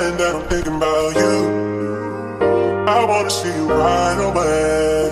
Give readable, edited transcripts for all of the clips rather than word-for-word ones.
mind that I'm thinking about you. I wanna see you right away.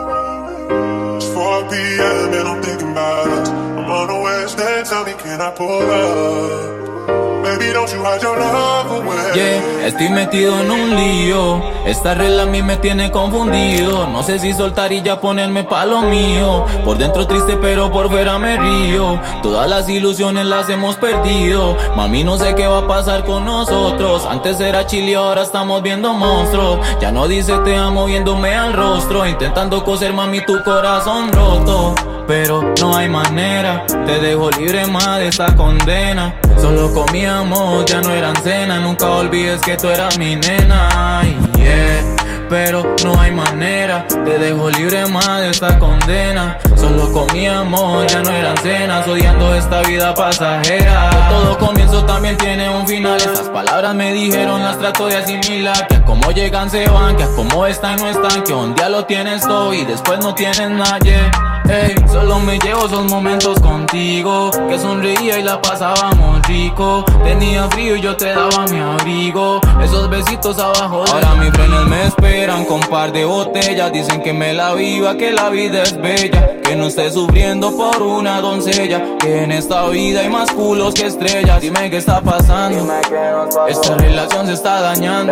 It's 4 p.m. and I'm thinking about us. I'm on the west end, tell me can I pull up? Baby, don't you hide your love away. Yeah, estoy metido en un lío. Esta regla a mí me tiene confundido. No sé si soltar y ya ponerme pa' lo mío. Por dentro triste pero por fuera me río. Todas las ilusiones las hemos perdido. Mami, no sé qué va a pasar con nosotros. Antes era chile, ahora estamos viendo monstruos. Ya no dice te amo viéndome al rostro. Intentando coser, mami, tu corazón roto. Pero no hay manera, te dejo libre más de esta condena. Solo comíamos, ya no eran cena. Nunca olvides que tú eras mi nena, yeah. Pero no hay manera, te dejo libre más de esta condena. Solo comíamos, ya no eran cenas. Odiando esta vida pasajera. Todo comienzo también tiene un final. Estas palabras me dijeron, las trato de asimilar. Que a como llegan se van, que a como están no están. Que un día lo tienes todo y después no tienes nada, yeah. Ey, solo me llevo esos momentos contigo. Que sonreía y la pasábamos rico. Tenía frío y yo te daba mi abrigo. Esos besitos abajo de... Ahora mis frenes me esperan con par de botellas. Dicen que me la viva, que la vida es bella. Que no esté sufriendo por una doncella. Que en esta vida hay más culos que estrellas. Dime qué está pasando. Esta relación se está dañando.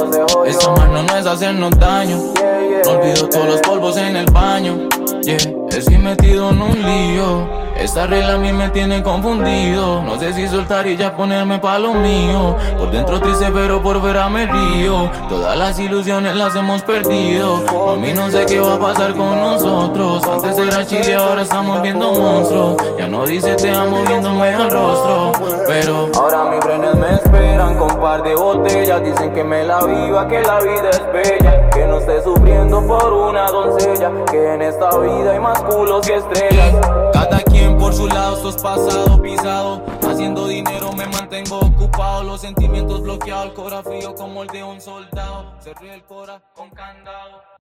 Esta mano no es hacernos daño. No olvido todos los polvos en el baño. Yeah, estoy metido en un lío. Esta regla a mí me tiene confundido. No sé si soltar y ya ponerme pa' lo mío. Por dentro triste pero por fuera me río. Todas las ilusiones las hemos perdido. A mí no sé qué va a pasar con nosotros. Antes era chile, ahora estamos viendo monstruos. Ya no dice te amo viéndome al rostro. Pero ahora mis frenes me esperan con par de botellas. Dicen que me la viva, que la vida es bella. Que no esté sufriendo por una doncella. Que en esta vida hay más culos que estrellas. Cada quien por su lado, esto es pasado, pisado. Haciendo dinero me mantengo ocupado. Los sentimientos bloqueados, el cora frío como el de un soldado. Cerré el cora con candado.